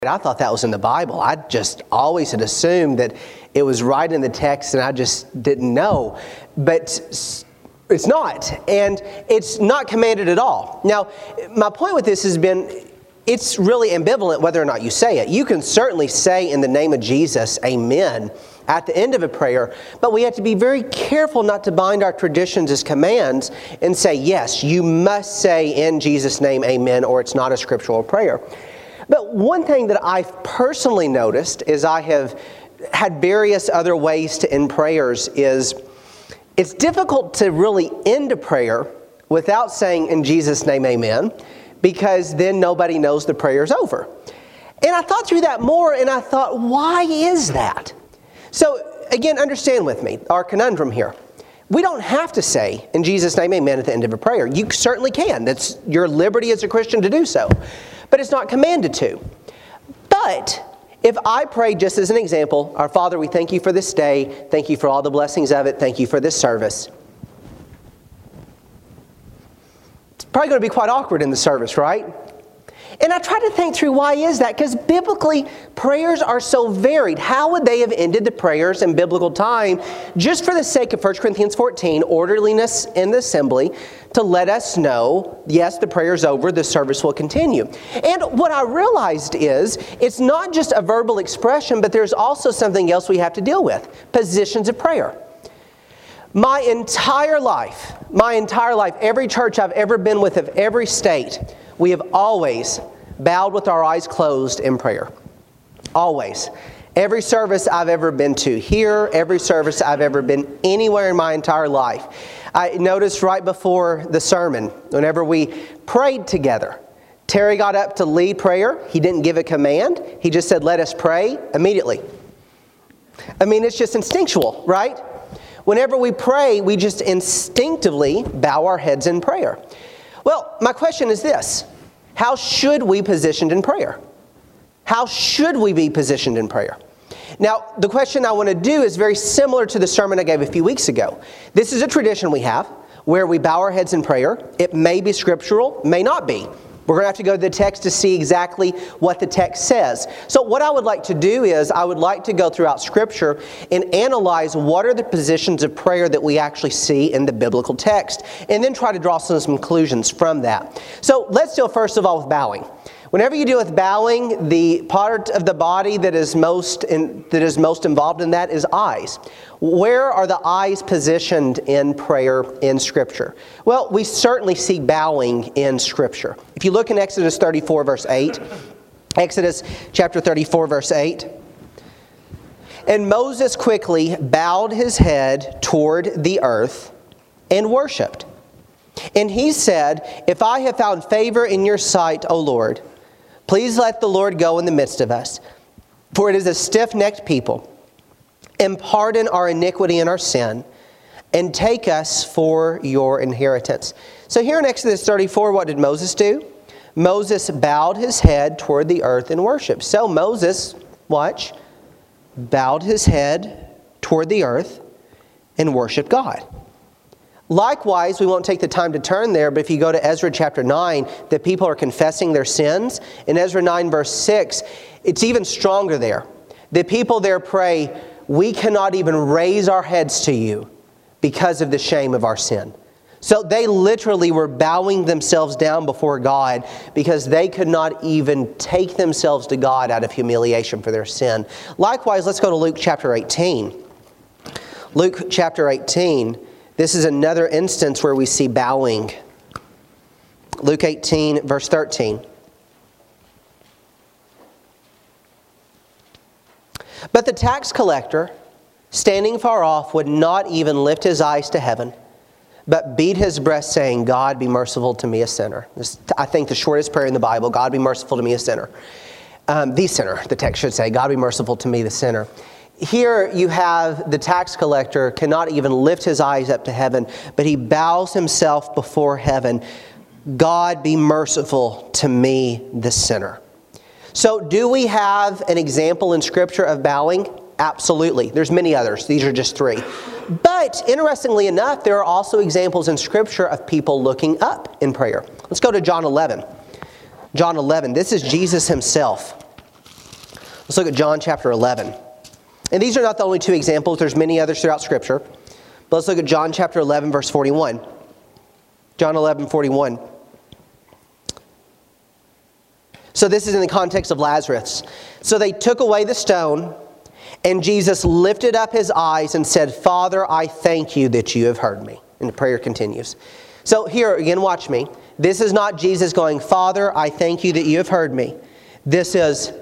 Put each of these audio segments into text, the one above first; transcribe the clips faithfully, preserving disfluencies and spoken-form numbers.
I thought that was in the Bible. I just always had assumed that it was right in the text and I just didn't know. But it's not. And it's not commanded at all. Now, my point with this has been, it's really ambivalent whether or not you say it. You can certainly say in the name of Jesus, amen, at the end of a prayer, but we have to be very careful not to bind our traditions as commands and say, yes, you must say in Jesus' name, amen, or it's not a scriptural prayer. But one thing that I've personally noticed is I have had various other ways to end prayers is it's difficult to really end a prayer without saying in Jesus' name, amen, because then nobody knows the prayer's over. And I thought through that more and I thought, why is that? So again, understand with me our conundrum here. We don't have to say in Jesus' name, amen at the end of a prayer. You certainly can. That's your liberty as a Christian to do so. But it's not commanded to. But if I pray, just as an example, our Father, we thank you for this day. Thank you for all the blessings of it. Thank you for this service. It's probably going to be quite awkward in the service, right? And I try to think through why is that? Because biblically, prayers are so varied. How would they have ended the prayers in biblical time just for the sake of First Corinthians fourteen, orderliness in the assembly, to let us know, yes, the prayer's over, the service will continue. And what I realized is, it's not just a verbal expression, but there's also something else we have to deal with, positions of prayer. My entire life, my entire life, every church I've ever been with of every state, we have always bowed with our eyes closed in prayer. Always. Every service I've ever been to here, every service I've ever been anywhere in my entire life. I noticed right before the sermon, whenever we prayed together, Terry got up to lead prayer. He didn't give a command. He just said, let us pray immediately. I mean, it's just instinctual, right? Whenever we pray, we just instinctively bow our heads in prayer. Well, my question is this. How should we be positioned in prayer? How should we be positioned in prayer? Now, the question I want to do is very similar to the sermon I gave a few weeks ago. This is a tradition we have where we bow our heads in prayer. It may be scriptural, may not be. We're going to have to go to the text to see exactly what the text says. So what I would like to do is I would like to go throughout Scripture and analyze what are the positions of prayer that we actually see in the biblical text, and then try to draw some conclusions from that. So let's deal first of all with bowing. Whenever you deal with bowing, the part of the body that is most in, that is most involved in that is eyes. Where are the eyes positioned in prayer in Scripture? Well, we certainly see bowing in Scripture. If you look in Exodus thirty-four, verse eight, Exodus chapter thirty-four, verse eight, and Moses quickly bowed his head toward the earth and worshipped. And he said, if I have found favor in your sight, O Lord, please let the Lord go in the midst of us, for it is a stiff-necked people. And pardon our iniquity and our sin, and take us for your inheritance. So here in Exodus thirty-four, what did Moses do? Moses bowed his head toward the earth in worship. So Moses, watch, bowed his head toward the earth and worshiped God. Likewise, we won't take the time to turn there, but if you go to Ezra chapter nine, the people are confessing their sins. In Ezra nine verse six, it's even stronger there. The people there pray, we cannot even raise our heads to you because of the shame of our sin. So they literally were bowing themselves down before God because they could not even take themselves to God out of humiliation for their sin. Likewise, let's go to Luke chapter eighteen. Luke chapter eighteen. This is another instance where we see bowing. Luke eighteen, verse thirteen. But the tax collector, standing far off, would not even lift his eyes to heaven, but beat his breast, saying, God, be merciful to me, a sinner. This, I think, the shortest prayer in the Bible. God, be merciful to me, a sinner. Um, the sinner, the text should say. God, be merciful to me, the sinner. Here you have the tax collector cannot even lift his eyes up to heaven, but he bows himself before heaven. God, be merciful to me, the sinner. So do we have an example in Scripture of bowing? Absolutely. There's many others. These are just three. But interestingly enough, there are also examples in Scripture of people looking up in prayer. Let's go to John eleven. John eleven. This is Jesus himself. Let's look at John chapter eleven. And these are not the only two examples. There's many others throughout Scripture. But let's look at John chapter eleven, verse forty-one. John eleven, forty-one. So this is in the context of Lazarus. So they took away the stone, and Jesus lifted up his eyes and said, Father, I thank you that you have heard me. And the prayer continues. So here, again, watch me. This is not Jesus going, Father, I thank you that you have heard me. This is,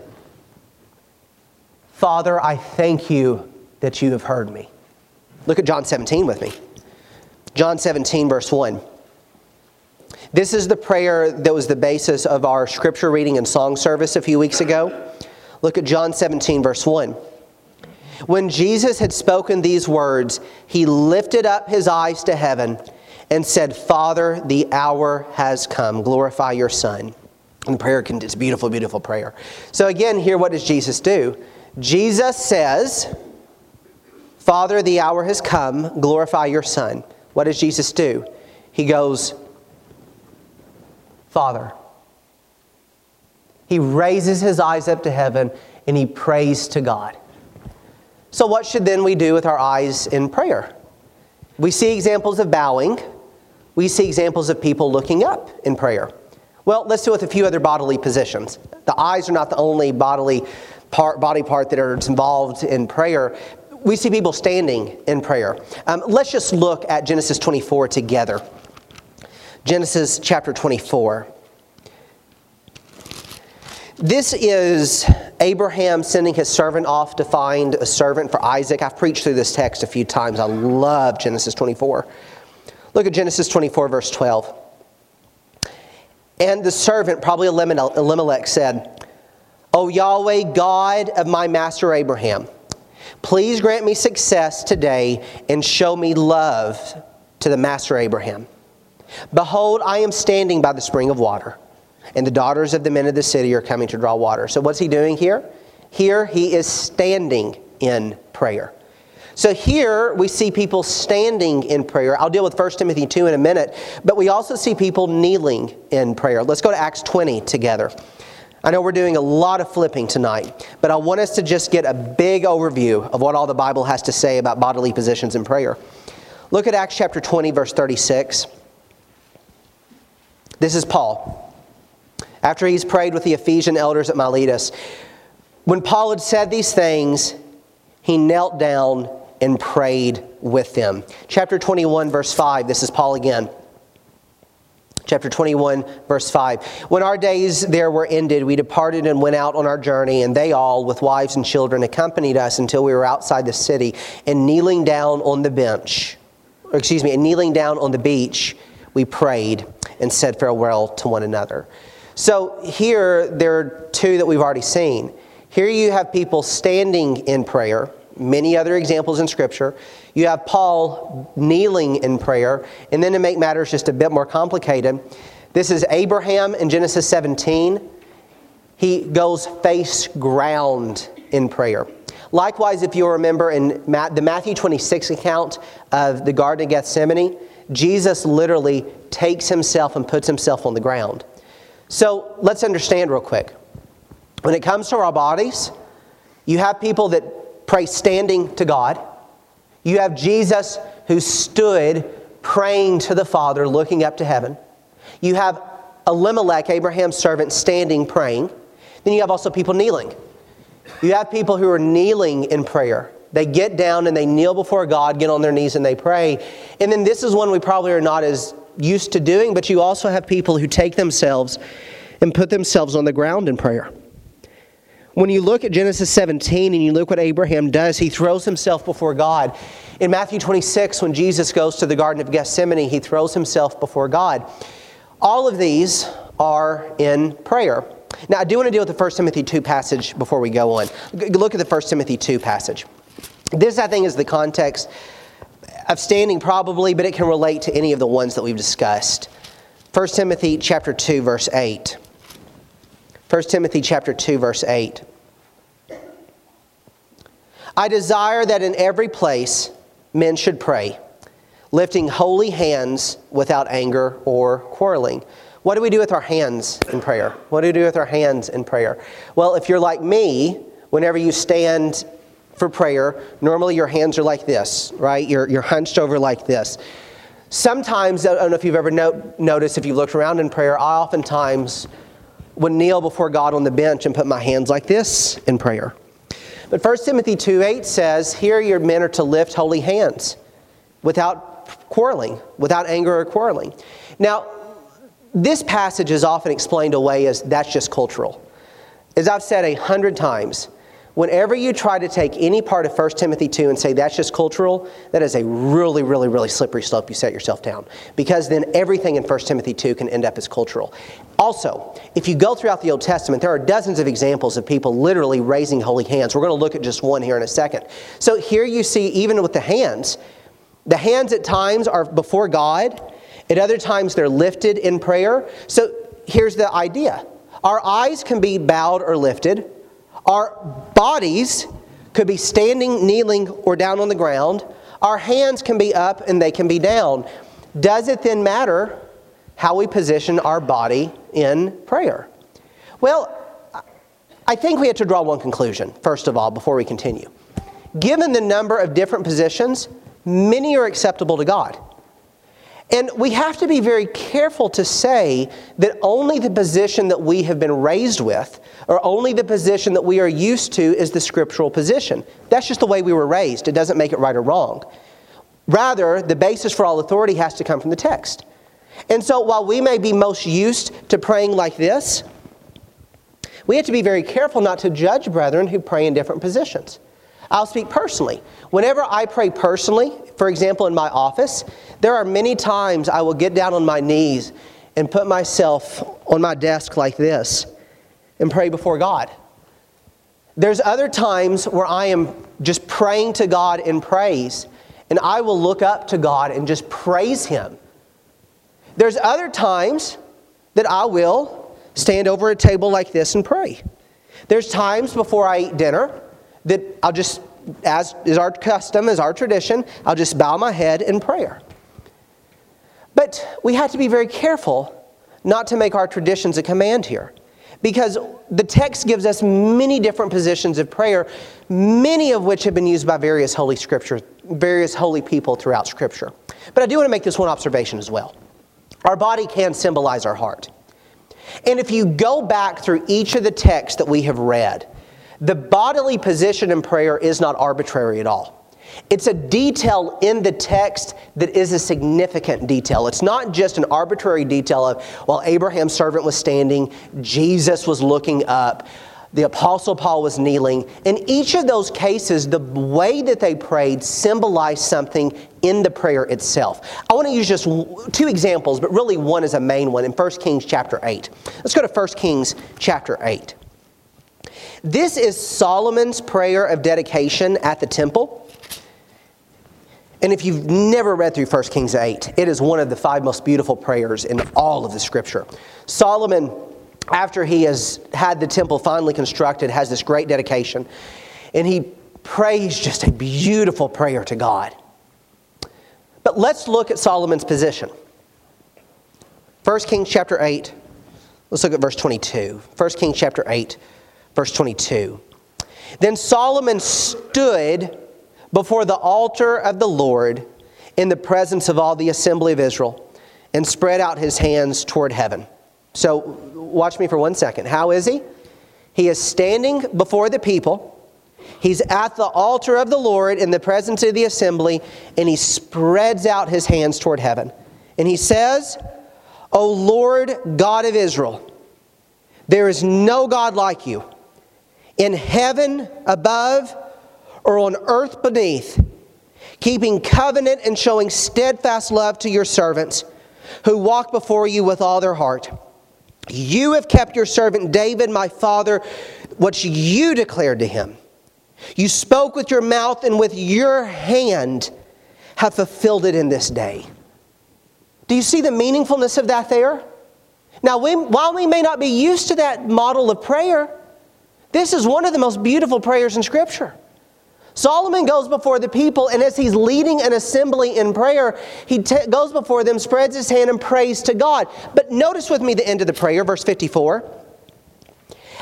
Father, I thank you that you have heard me. Look at John seventeen with me. John seventeen, verse one. This is the prayer that was the basis of our scripture reading and song service a few weeks ago. Look at John seventeen, verse one. When Jesus had spoken these words, he lifted up his eyes to heaven and said, Father, the hour has come. Glorify your Son. And the prayer, it's a beautiful, beautiful prayer. So again, here, what does Jesus do? Jesus says, Father, the hour has come. Glorify your Son. What does Jesus do? He goes, Father. He raises his eyes up to heaven and he prays to God. So what should then we do with our eyes in prayer? We see examples of bowing. We see examples of people looking up in prayer. Well, let's do it with a few other bodily positions. The eyes are not the only bodily part, body part that are involved in prayer. We see people standing in prayer. Um, let's just look at Genesis twenty-four together. Genesis chapter twenty-four. This is Abraham sending his servant off to find a servant for Isaac. I've preached through this text a few times. I love Genesis twenty-four. Look at Genesis twenty-four, verse twelve. And the servant, probably Elimelech, said, O Yahweh, God of my master Abraham, please grant me success today and show me love to the master Abraham. Behold, I am standing by the spring of water, and the daughters of the men of the city are coming to draw water. So what's he doing here? Here he is standing in prayer. So here we see people standing in prayer. I'll deal with First Timothy two in a minute, but we also see people kneeling in prayer. Let's go to Acts twenty together. I know we're doing a lot of flipping tonight, but I want us to just get a big overview of what all the Bible has to say about bodily positions in prayer. Look at Acts chapter twenty, verse thirty-six. This is Paul. After he's prayed with the Ephesian elders at Miletus, when Paul had said these things, he knelt down and prayed with them. Chapter twenty-one, verse five. This is Paul again. Chapter twenty-one, verse five. When our days there were ended, we departed and went out on our journey, and they all, with wives and children, accompanied us until we were outside the city. And kneeling down on the bench, or excuse me, and kneeling down on the beach, we prayed and said farewell to one another. So here, there are two that we've already seen. Here you have people standing in prayer. Many other examples in Scripture. You have Paul kneeling in prayer. And then to make matters just a bit more complicated, this is Abraham in Genesis seventeen. He goes face ground in prayer. Likewise, if you remember in the Matthew twenty-six account of the Garden of Gethsemane, Jesus literally takes himself and puts himself on the ground. So let's understand real quick. When it comes to our bodies, you have people that pray standing to God. You have Jesus who stood praying to the Father, looking up to heaven. You have Elimelech, Abraham's servant, standing praying. Then you have also people kneeling. You have people who are kneeling in prayer. They get down and they kneel before God, get on their knees and they pray. And then this is one we probably are not as used to doing, but you also have people who take themselves and put themselves on the ground in prayer. When you look at Genesis seventeen and you look what Abraham does, he throws himself before God. In Matthew twenty-six, when Jesus goes to the Garden of Gethsemane, he throws himself before God. All of these are in prayer. Now, I do want to deal with the First Timothy two passage before we go on. Look at the First Timothy two passage. This, I think, is the context of standing probably, but it can relate to any of the ones that we've discussed. First Timothy chapter two, verse eight. First Timothy chapter two, verse eight. I desire that in every place men should pray, lifting holy hands without anger or quarreling. What do we do with our hands in prayer? What do we do with our hands in prayer? Well, if you're like me, whenever you stand for prayer, normally your hands are like this, right? You're, you're hunched over like this. Sometimes, I don't know if you've ever no, noticed, if you've looked around in prayer, I oftentimes would kneel before God on the bench and put my hands like this in prayer. But First Timothy two eight says, here your men are to lift holy hands without quarreling, without anger or quarreling. Now, this passage is often explained away as that's just cultural. As I've said a hundred times, whenever you try to take any part of First Timothy two and say that's just cultural, that is a really, really, really slippery slope you set yourself down. Because then everything in First Timothy two can end up as cultural. Also, if you go throughout the Old Testament, there are dozens of examples of people literally raising holy hands. We're going to look at just one here in a second. So here you see, even with the hands, the hands at times are before God. At other times they're lifted in prayer. So here's the idea. Our eyes can be bowed or lifted. Our bodies could be standing, kneeling, or down on the ground. Our hands can be up and they can be down. Does it then matter how we position our body in prayer? Well, I think we have to draw one conclusion, first of all, before we continue. Given the number of different positions, many are acceptable to God. And we have to be very careful to say that only the position that we have been raised with, or only the position that we are used to, is the scriptural position. That's just the way we were raised. It doesn't make it right or wrong. Rather, the basis for all authority has to come from the text. And so while we may be most used to praying like this, we have to be very careful not to judge brethren who pray in different positions. I'll speak personally. Whenever I pray personally, for example, in my office, there are many times I will get down on my knees and put myself on my desk like this and pray before God. There's other times where I am just praying to God in praise, and I will look up to God and just praise Him. There's other times that I will stand over a table like this and pray. There's times before I eat dinner that I'll just, as is our custom, as our tradition, I'll just bow my head in prayer. But we have to be very careful not to make our traditions a command here. Because the text gives us many different positions of prayer, many of which have been used by various holy scriptures, various holy people throughout Scripture. But I do want to make this one observation as well. Our body can symbolize our heart. And if you go back through each of the texts that we have read, the bodily position in prayer is not arbitrary at all. It's a detail in the text that is a significant detail. It's not just an arbitrary detail of, well, Abraham's servant was standing, Jesus was looking up, the Apostle Paul was kneeling. In each of those cases, the way that they prayed symbolized something in the prayer itself. I want to use just two examples, but really one is a main one in First Kings chapter eight. Let's go to First Kings chapter eight. This is Solomon's prayer of dedication at the temple. And if you've never read through First Kings eight, it is one of the five most beautiful prayers in all of the Scripture. Solomon, after he has had the temple finally constructed, has this great dedication. And he prays just a beautiful prayer to God. But let's look at Solomon's position. First Kings chapter eight, let's look at verse twenty-two. First Kings chapter eight, verse twenty-two. Then Solomon stood before the altar of the Lord in the presence of all the assembly of Israel and spread out his hands toward heaven. So watch me for one second. How is he? He is standing before the people. He's at the altar of the Lord in the presence of the assembly, and he spreads out his hands toward heaven. And he says, O Lord God of Israel, there is no God like you, in heaven above or on earth beneath, keeping covenant and showing steadfast love to your servants who walk before you with all their heart. You have kept your servant David, my father, what you declared to him. You spoke with your mouth and with your hand have fulfilled it in this day. Do you see the meaningfulness of that there? Now, we, while we may not be used to that model of prayer, this is one of the most beautiful prayers in Scripture. Solomon goes before the people, and as he's leading an assembly in prayer, he t- goes before them, spreads his hand, and prays to God. But notice with me the end of the prayer, verse fifty-four.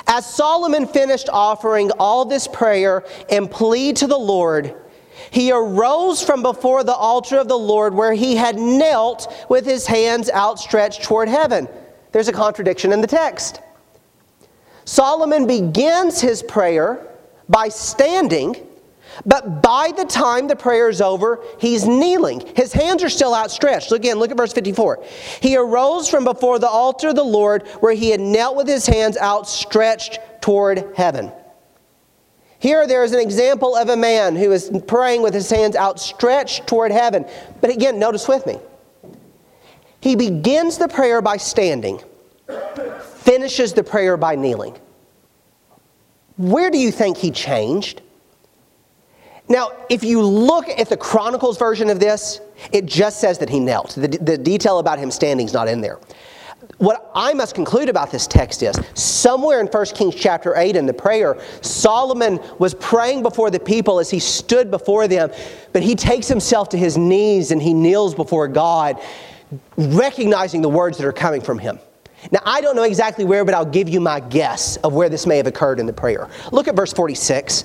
As Solomon finished offering all this prayer and plea to the Lord, he arose from before the altar of the Lord where he had knelt with his hands outstretched toward heaven. There's a contradiction in the text. Solomon begins his prayer by standing, but by the time the prayer is over, he's kneeling. His hands are still outstretched. Look again, look at verse fifty-four. He arose from before the altar of the Lord where he had knelt with his hands outstretched toward heaven. Here there is an example of a man who is praying with his hands outstretched toward heaven. But again, notice with me. He begins the prayer by standing, finishes the prayer by kneeling. Where do you think he changed? Now, if you look at the Chronicles version of this, it just says that he knelt. The, the detail about him standing is not in there. What I must conclude about this text is, somewhere in First Kings chapter eight in the prayer, Solomon was praying before the people as he stood before them, but he takes himself to his knees and he kneels before God, recognizing the words that are coming from him. Now, I don't know exactly where, but I'll give you my guess of where this may have occurred in the prayer. Look at verse forty-six.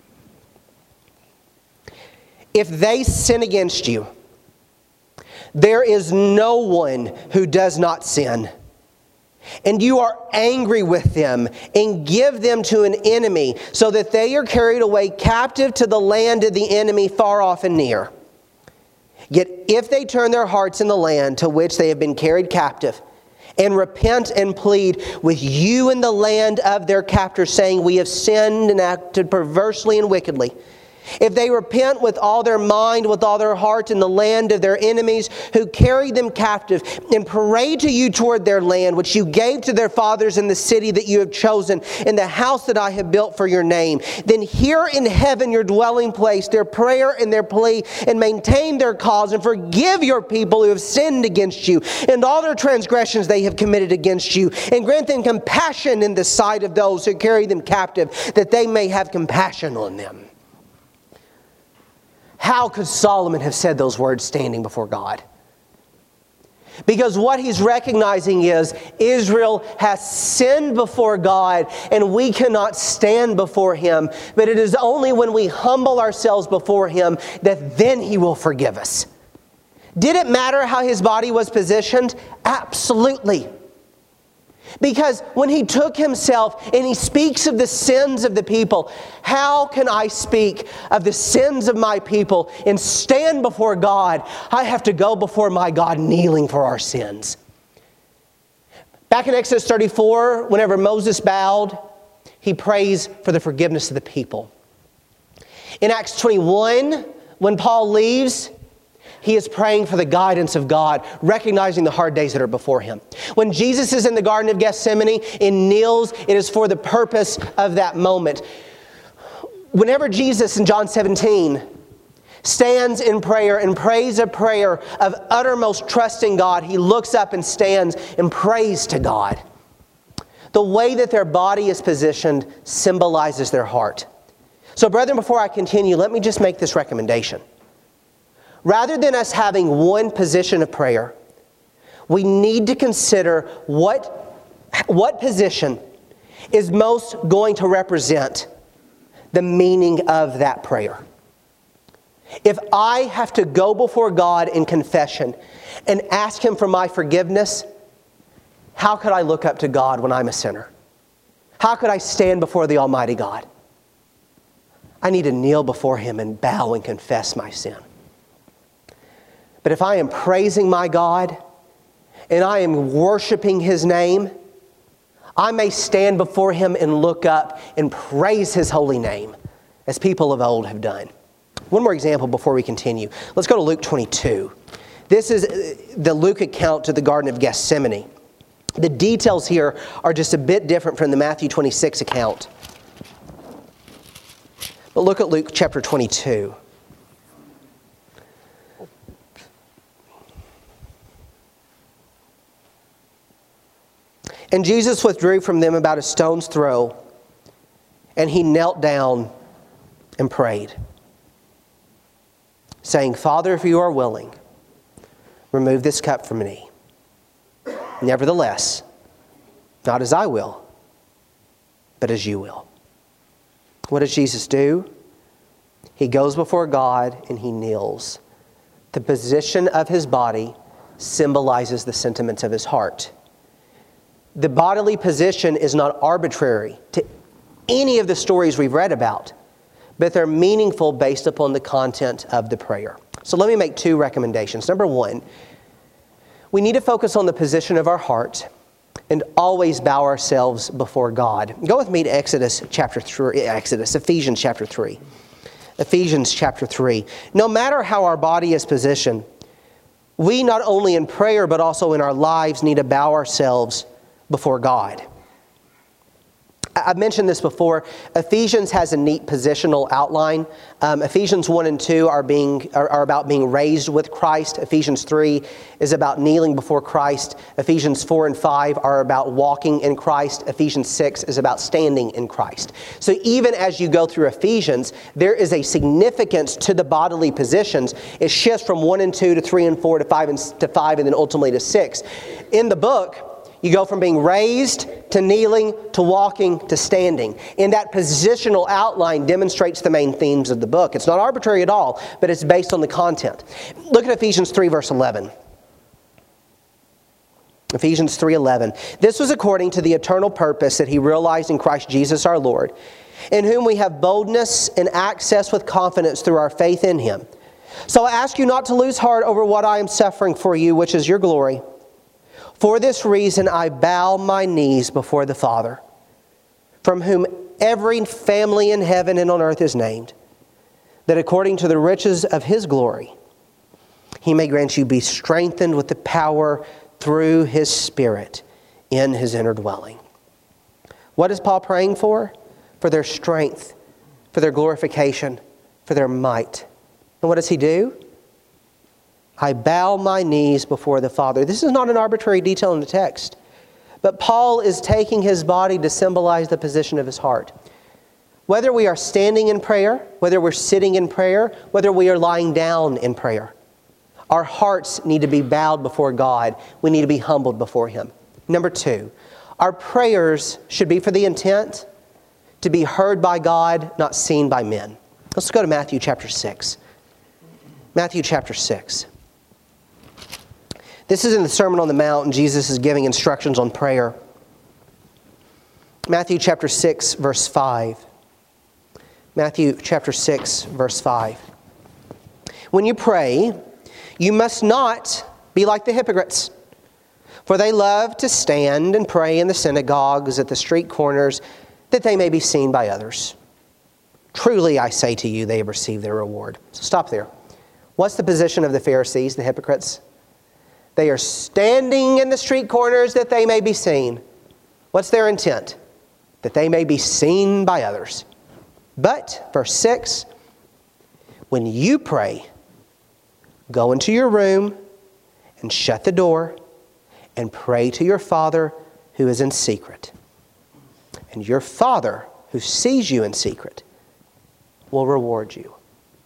If they sin against you, there is no one who does not sin. And you are angry with them and give them to an enemy so that they are carried away captive to the land of the enemy far off and near. Yet if they turn their hearts in the land to which they have been carried captive and repent and plead with you in the land of their captors, saying, we have sinned and acted perversely and wickedly, if they repent with all their mind, with all their heart in the land of their enemies who carried them captive, and pray to you toward their land, which you gave to their fathers in the city that you have chosen, in the house that I have built for your name, then hear in heaven your dwelling place, their prayer and their plea, and maintain their cause, and forgive your people who have sinned against you, and all their transgressions they have committed against you, and grant them compassion in the sight of those who carry them captive, that they may have compassion on them. How could Solomon have said those words standing before God? Because what he's recognizing is Israel has sinned before God and we cannot stand before Him. But it is only when we humble ourselves before Him that then He will forgive us. Did it matter how his body was positioned? Absolutely. Because when he took himself and he speaks of the sins of the people, how can I speak of the sins of my people and stand before God? I have to go before my God kneeling for our sins. Back in Exodus thirty-four, whenever Moses bowed, he prays for the forgiveness of the people. In Acts twenty-one, when Paul leaves, he is praying for the guidance of God, recognizing the hard days that are before him. When Jesus is in the Garden of Gethsemane and kneels, it is for the purpose of that moment. Whenever Jesus in John seventeen stands in prayer and prays a prayer of uttermost trust in God, he looks up and stands and prays to God. The way that their body is positioned symbolizes their heart. So, brethren, before I continue, let me just make this recommendation. Rather than us having one position of prayer, we need to consider what, what position is most going to represent the meaning of that prayer. If I have to go before God in confession and ask Him for my forgiveness, how could I look up to God when I'm a sinner? How could I stand before the Almighty God? I need to kneel before Him and bow and confess my sin. But if I am praising my God and I am worshiping His name, I may stand before Him and look up and praise His holy name, as people of old have done. One more example before we continue. Let's go to Luke twenty-two. This is the Luke account to the Garden of Gethsemane. The details here are just a bit different from the Matthew twenty-six account. But look at Luke chapter twenty-two. And Jesus withdrew from them about a stone's throw, and He knelt down and prayed, saying, Father, if you are willing, remove this cup from me. Nevertheless, not as I will, but as you will. What does Jesus do? He goes before God and he kneels. The position of his body symbolizes the sentiments of his heart. The bodily position is not arbitrary to any of the stories we've read about, but they're meaningful based upon the content of the prayer. So let me make two recommendations. Number one, we need to focus on the position of our heart and always bow ourselves before God. Go with me to Exodus chapter three, Exodus, Ephesians chapter three. Ephesians chapter three. No matter how our body is positioned, we not only in prayer but also in our lives need to bow ourselves before God. I've mentioned this before. Ephesians has a neat positional outline. Um, Ephesians one and two are being are, are about being raised with Christ. Ephesians three is about kneeling before Christ. Ephesians four and five are about walking in Christ. Ephesians six is about standing in Christ. So even as you go through Ephesians, there is a significance to the bodily positions. It shifts from one and two to three and four to five and to five and then ultimately to six. In the book, you go from being raised to kneeling to walking to standing. And that positional outline demonstrates the main themes of the book. It's not arbitrary at all, but it's based on the content. Look at Ephesians three, verse eleven. Ephesians three eleven. This was according to the eternal purpose that He realized in Christ Jesus our Lord, in whom we have boldness and access with confidence through our faith in Him. So I ask you not to lose heart over what I am suffering for you, which is your glory. For this reason I bow my knees before the Father, from whom every family in heaven and on earth is named, that according to the riches of His glory, He may grant you be strengthened with the power through His Spirit in His inner dwelling. What is Paul praying for? For their strength, for their glorification, for their might. And what does he do? I bow my knees before the Father. This is not an arbitrary detail in the text, but Paul is taking his body to symbolize the position of his heart. Whether we are standing in prayer, whether we're sitting in prayer, whether we are lying down in prayer, our hearts need to be bowed before God. We need to be humbled before Him. Number two, our prayers should be for the intent to be heard by God, not seen by men. Let's go to Matthew chapter six. Matthew chapter six. This is in the Sermon on the Mount, and Jesus is giving instructions on prayer. Matthew chapter six, verse five. Matthew chapter six, verse five. When you pray, you must not be like the hypocrites, for they love to stand and pray in the synagogues at the street corners, that they may be seen by others. Truly, I say to you, they have received their reward. So stop there. What's the position of the Pharisees, the hypocrites? They are standing in the street corners that they may be seen. What's their intent? That they may be seen by others. But, verse six, when you pray, go into your room and shut the door and pray to your Father who is in secret. And your Father who sees you in secret will reward you.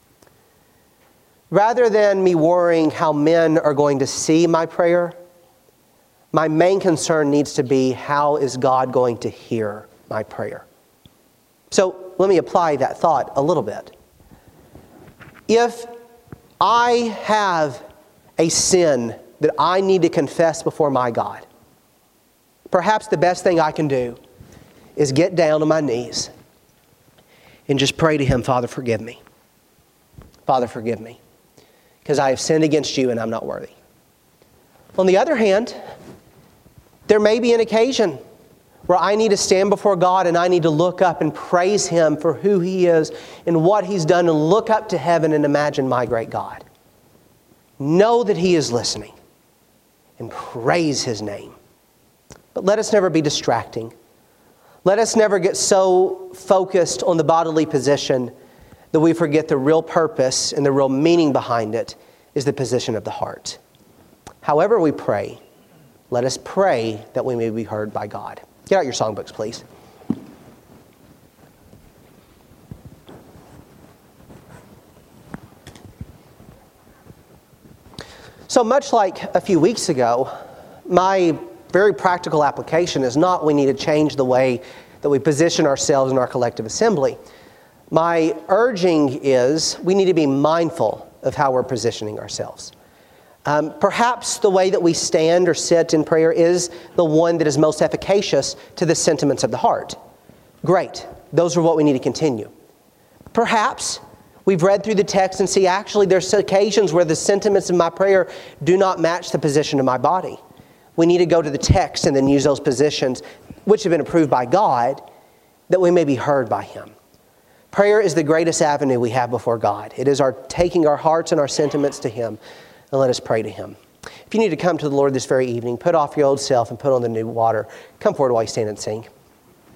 Rather than me worrying how men are going to see my prayer, my main concern needs to be, how is God going to hear my prayer? So let me apply that thought a little bit. If I have a sin that I need to confess before my God, perhaps the best thing I can do is get down on my knees and just pray to Him, Father, forgive me. Father, forgive me, because I have sinned against you and I'm not worthy. On the other hand, there may be an occasion where I need to stand before God and I need to look up and praise Him for who He is and what He's done, and look up to heaven and imagine my great God. Know that He is listening and praise His name. But let us never be distracting. Let us never get so focused on the bodily position that we forget the real purpose and the real meaning behind it is the position of the heart. However we pray, let us pray that we may be heard by God. Get out your songbooks, please. So much like a few weeks ago, my very practical application is not we need to change the way that we position ourselves in our collective assembly. My urging is we need to be mindful of how we're positioning ourselves. Um, perhaps the way that we stand or sit in prayer is the one that is most efficacious to the sentiments of the heart. Great. Those are what we need to continue. Perhaps we've read through the text and see actually there's occasions where the sentiments of my prayer do not match the position of my body. We need to go to the text and then use those positions which have been approved by God that we may be heard by Him. Prayer is the greatest avenue we have before God. It is our taking our hearts and our sentiments to Him, and let us pray to Him. If you need to come to the Lord this very evening, put off your old self and put on the new water. Come forward while you stand and sing.